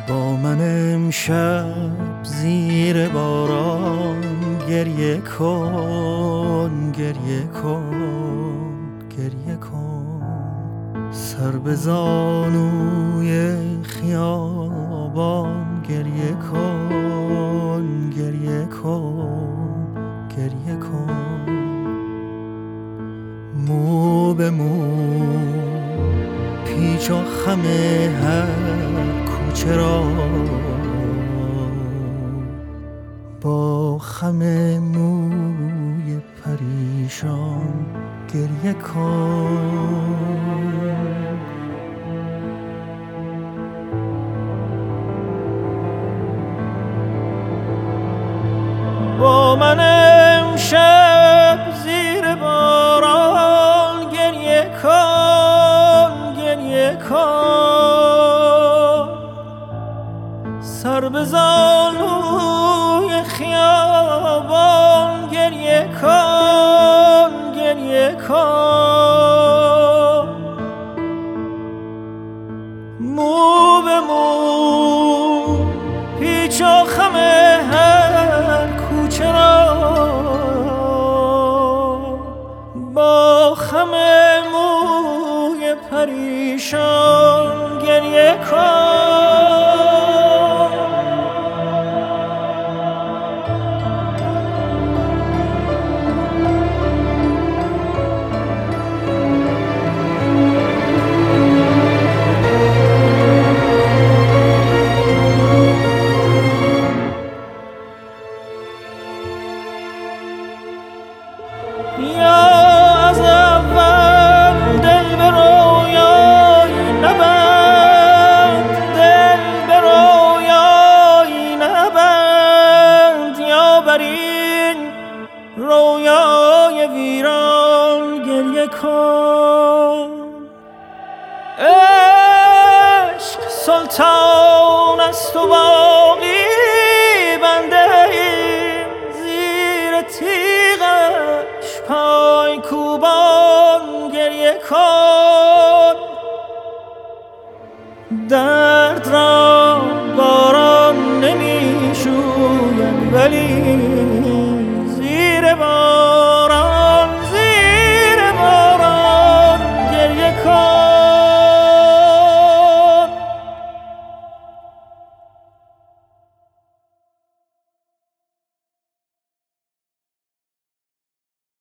با من امشب زیر باران گریه کن، گریه کن، گریه کن. سر به زانوی خیابان گریه کن، گریه کن، گریه کن. مو به مو پیچ و خم هر کوچه را با خم موی پریشان گریه کن. با من امشب زیر باران گریه کن، گریه کن. سر به زانوی خیابان گریه کن، گریه کن. مو به مو پیچ و خم هر کوچه را با خم موی پریشان گریه کن. یا از اول دل به رویایی نبند، دل به رویایی نبند، یا بر این رویای ویران گریه کن. عشق سلطان است و باقی بنده ایم زیر تیغش پای کوبان گریه کن.